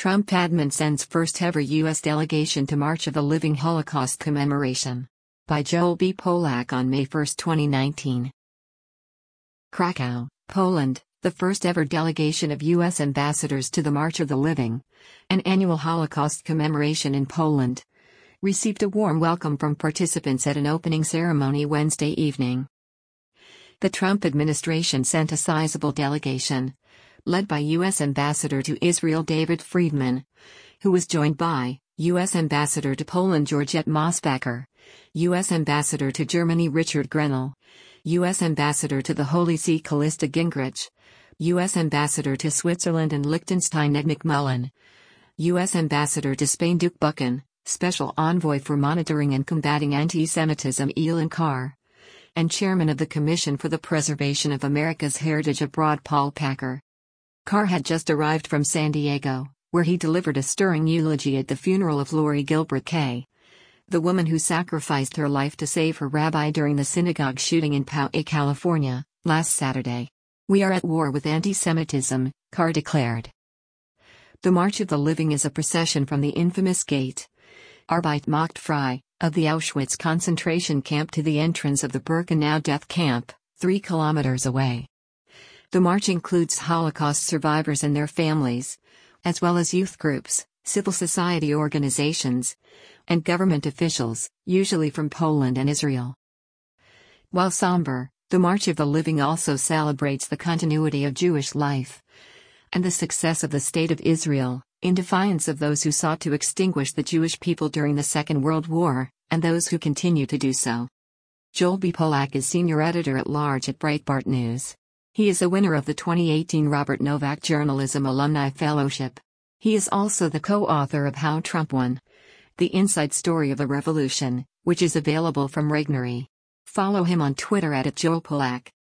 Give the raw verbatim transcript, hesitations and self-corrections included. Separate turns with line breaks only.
Trump admin sends first-ever U S delegation to March of the Living Holocaust commemoration. By Joel B. Polak on May first, twenty nineteen. Krakow, Poland, the first-ever delegation of U S ambassadors to the March of the Living, an annual Holocaust commemoration in Poland, received a warm welcome from participants at an opening ceremony Wednesday evening. The Trump administration sent a sizable delegation, led by U S Ambassador to Israel David Friedman, who was joined by U S Ambassador to Poland Georgette Mosbacher, U S Ambassador to Germany Richard Grenell, U S Ambassador to the Holy See Callista Gingrich, U S Ambassador to Switzerland and Liechtenstein Ed McMullen, U S Ambassador to Spain Duke Buchan, Special Envoy for Monitoring and Combating Anti-Semitism Elon Carr, and Chairman of the Commission for the Preservation of America's Heritage Abroad Paul Packer. Carr had just arrived from San Diego, where he delivered a stirring eulogy at the funeral of Lori Gilbert Kaye, the woman who sacrificed her life to save her rabbi during the synagogue shooting in Poway, California, last Saturday. "We are at war with anti-Semitism," Carr declared. The March of the Living is a procession from the infamous Gate Arbeit macht frei of the Auschwitz concentration camp to the entrance of the Birkenau death camp, three kilometers away. The march includes Holocaust survivors and their families, as well as youth groups, civil society organizations, and government officials, usually from Poland and Israel. While somber, the March of the Living also celebrates the continuity of Jewish life and the success of the State of Israel, in defiance of those who sought to extinguish the Jewish people during the Second World War, and those who continue to do so. Joel B. Polak is Senior Editor-at-Large at Breitbart News. He is a winner of the twenty eighteen Robert Novak Journalism Alumni Fellowship. He is also the co-author of How Trump Won: The Inside Story of the Revolution, which is available from Regnery. Follow him on Twitter at Joel Polak.